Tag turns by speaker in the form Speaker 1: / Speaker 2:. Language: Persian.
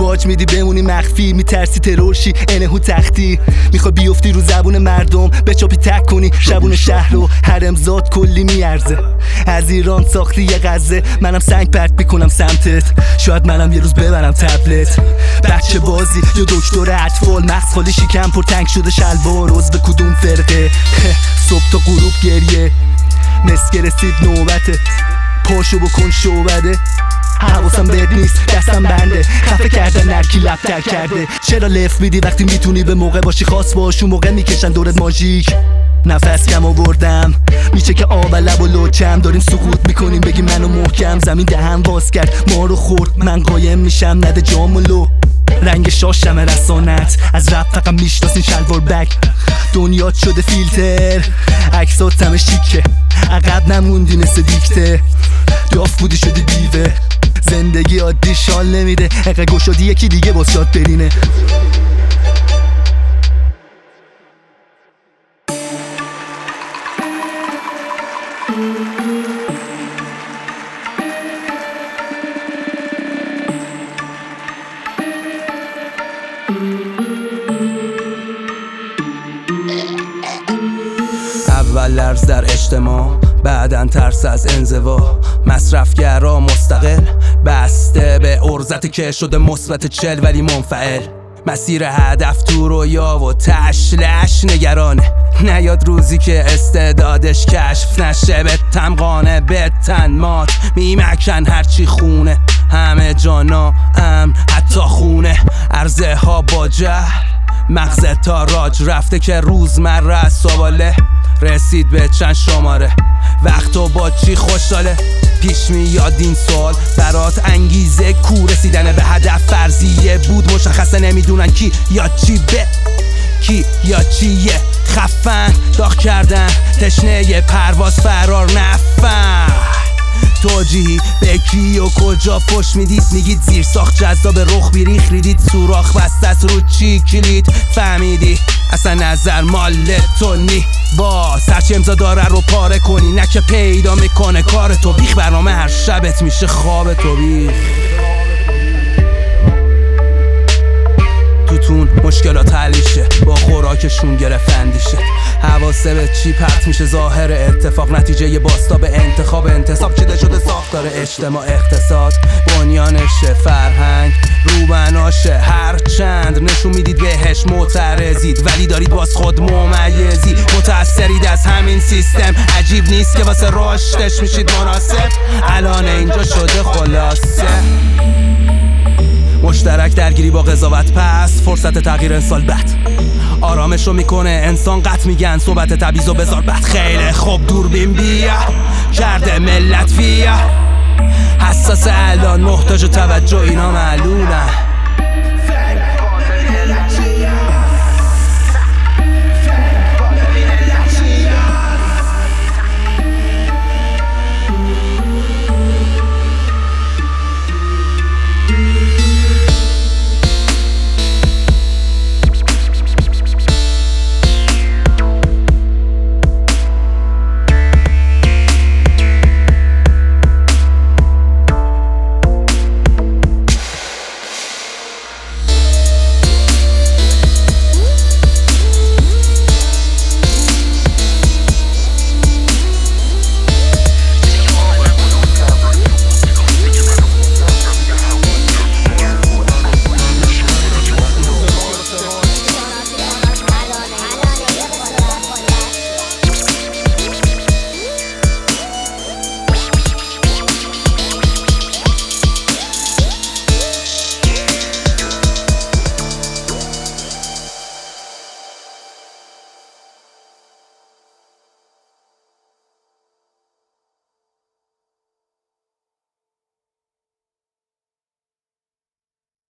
Speaker 1: باج میدی بمونی مخفی، میترسی ترورشی انهو تختی، میخوای بیفتی رو زبون مردم بچاپی تک کنی شبون شهر رو حرمزاد کلی میارزه. از ایران ساختی یه غزه، منم سنگ پرت میکنم سمتت، شاید منم یه روز ببرم تبلت. بچه بازی یا دکتر اطفال، مغز خالی شکم پر تنگ شده شلوار، عضو کدوم فرقه؟ صبح تا غروب گریه، مسکه رسید نوبته، پاشو بکن شعبده. حواسم بهت نیست دستم بنده، خفه کردن نرکی لبتر کرده. چرا لف میدی وقتی میتونی به موقع باشی؟ خاص باش اون موقع میکشن دورت ماژیک. نفس کم آوردم میشه که آب لب و لوچم، داریم سقوط میکنیم بگی منو محکم. زمین دهن باز کرد ما رو خورد، من قایم میشم نده جام و لو. رنگ شاشم رسانت از رپ فقط میشناسین شلوار بک. دنیات شده فیلتر عکسات همه شیکه، عقب نموندی مثل دیکته، داف بودی شدی بیوه. زندگی عادی شال نمیده، اقه گشادی یکی دیگه باز شاد برینه.
Speaker 2: اول لرز در اجتماع، بعداً ترس از انزوا. مصرفگرا مستقل بسته به عرضت که شده مثبت 40 ولی منفعل. مسیر هدف تو رویا و تشلش نگرانه، نیاد روزی که استعدادش کشف نشه. به تمقانه به تن مات میمکن هرچی خونه، همه جانا امن حتی خونه. عرضه ها با جهل مغزه تا راج رفته که روزمره از سواله رسید به چند شماره. وقتو با چی خوشحاله؟ پیش میاد این سوال برات انگیزه کو؟ رسیدن به هدف فرضیه بود، مشخصه نمیدونن کی یا چی به کی یا چیه. خفن داغ کردن تشنه پرواز فرار نفهم. توجیهی به کی و کجا فش میدید؟ میگید زیر ساخت جذاب رخ بیریخ ریدید، سوراخ بسته است رو چی کلید فهمیدی؟ اصلا نظر مال تو نی، باز هرچی امضا داره رو پاره کنی، نه که پیدا میکنه کار تو بیخ. برنامه هر شبت میشه خواب تو بیخ. توتون مشکلات حلیشه با خوراکشون گرفندیشه. حواسه به چی پرت میشه؟ ظاهر اتفاق نتیجه ی باستا به انتخاب انتصاب. چیده شده ساختار اجتماع اقتصاد، بنیانشه فرهنگ روبناشه. هر چند نشون میدید بهش معترضید ولی دارید باز خود ممیزی. متأثرید از همین سیستم، عجیب نیست که واسه رشدش میشید مناسب. الان اینجا شده خلاصه مشترک درگیری با قضاوت، پس فرصت تغییر انسان بد آرامش رو میکنه انسان قط. میگن صحبت تبعیض و بذار بد. خیلی خوب دوربین بیا کرده ملت فیا، حساس الان محتاج توجه اینا معلولن.